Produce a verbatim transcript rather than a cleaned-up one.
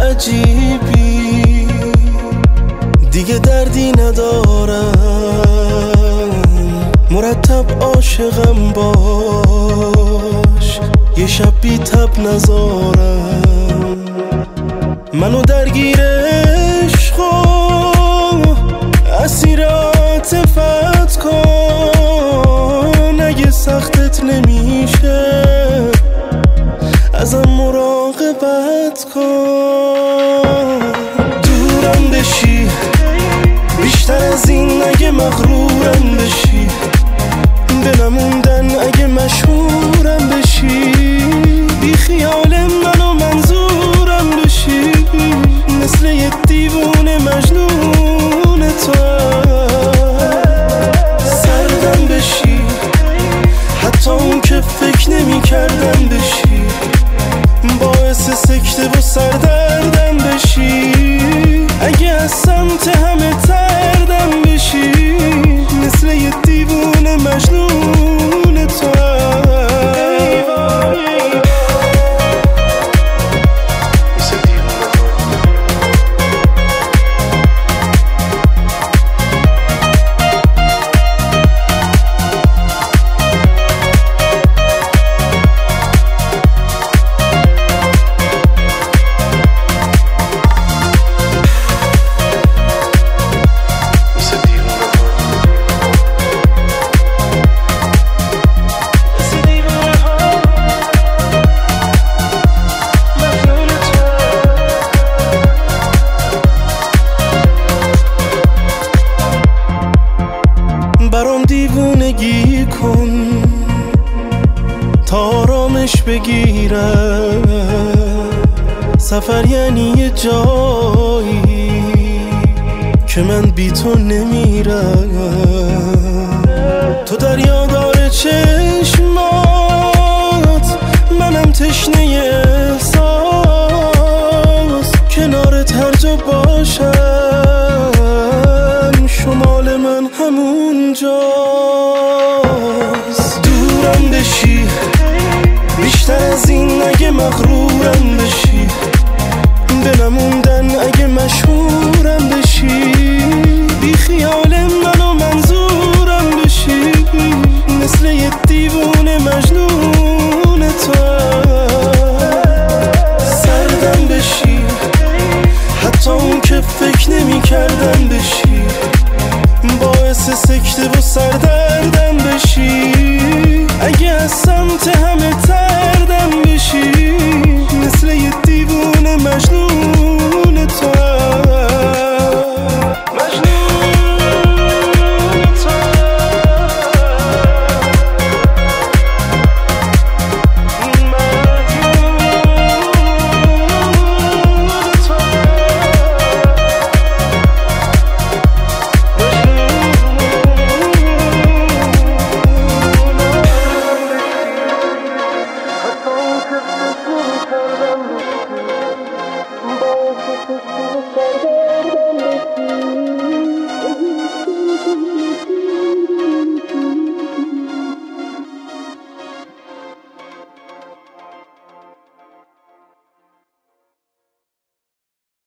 عجیبی، دیگه دردی ندارم، مرتب عاشقم باش، یه شب بی تب نذارم. منو درگیر عشق و اسیر عاطفت کن، اگه سختت نمیشه ازم مراقبت کن. دورم بشی بیشتر از این اگه مغرورم بشی، دلموندن اگه مشهورم بشی، بی خیال من و منظورم بشی، مثل یه دیوونه مجنون تو. سردم بشی حتی اون که فکر نمی کردم بشی، باعث سکته و سردردم بشی، اگه از سمت همه تردم بشی، مثل یه دیوونه مجنون تو. برام دیوونگی کن تا آرامش بگیرم، سفر یعنی یه جایی که من بی تو نمیرم. تو دریادار چشمات، منم تشنه احساس، کنارت هر جا باشم شمال من همون جاست. دورم بشی بیشتر از این اگه مغرورم بشی، دلموندن اگه مشهورم بشی، بی خیال من و منظورم بشی، مثل یه دیوونه مجنون تو. سردم بشی حتی اون که فکر نمی کردم بشی، باعث سکته و سردردم بشی، اگه از سمت همه تر